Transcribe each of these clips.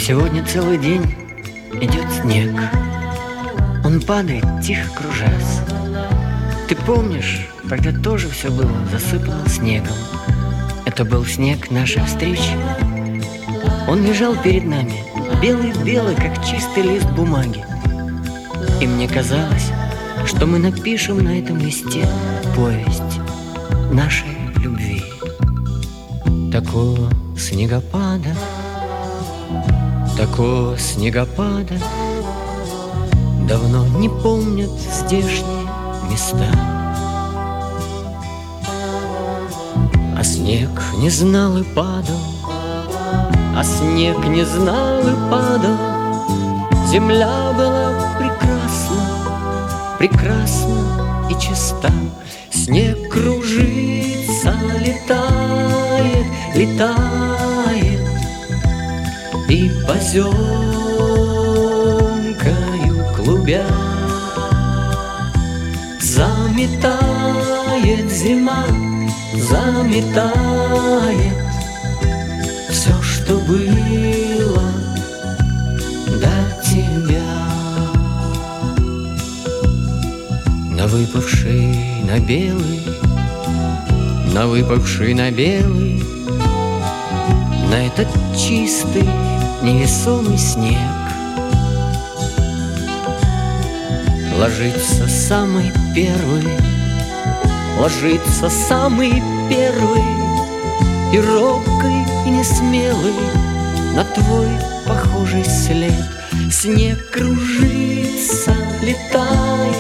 Сегодня целый день идет снег. Он падает, тихо кружась. Ты помнишь, тогда тоже все было засыпано снегом. Это был снег нашей встречи. Он лежал перед нами, белый-белый, как чистый лист бумаги. И мне казалось, что мы напишем на этом листе повесть нашей любви. Такого снегопада давно не помнят здешние места. А снег не знал и падал, Земля была прекрасна и чиста. Снег кружится, летает и поземкою клубя заметает зима, заметает все, что было до тебя. На выпавший на белый, на этот чистый невесомый снег ложится самый первый и робкий, и несмелый на твой похожий след. Снег кружится, летает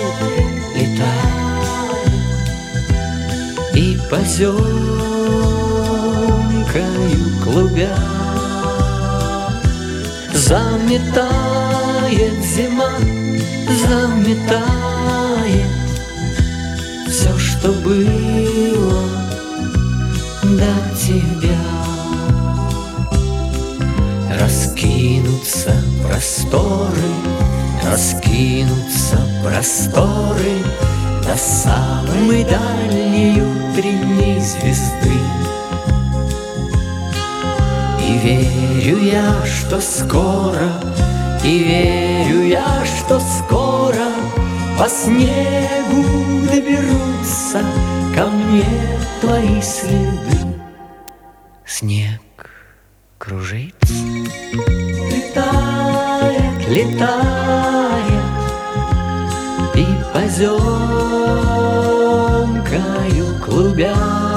и поземкою клубя заметает зима, заметает все, что было до тебя. Раскинутся просторы до самой дальней утренней звезды. И верю я, что скоро по снегу доберутся ко мне твои следы. Снег кружится, летает и поземкою клубя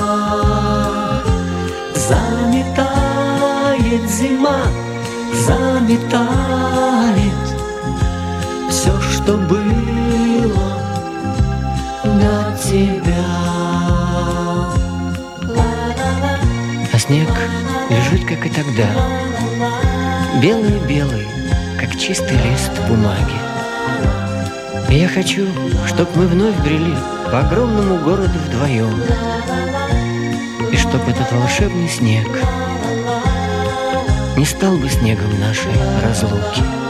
заметает зима, заметает все, что было до тебя. А снег лежит, как и тогда, белый-белый, как чистый лист бумаги. И я хочу, чтоб мы вновь брели по огромному городу вдвоем, и чтоб этот волшебный снег не стал бы снегом нашей разлуки.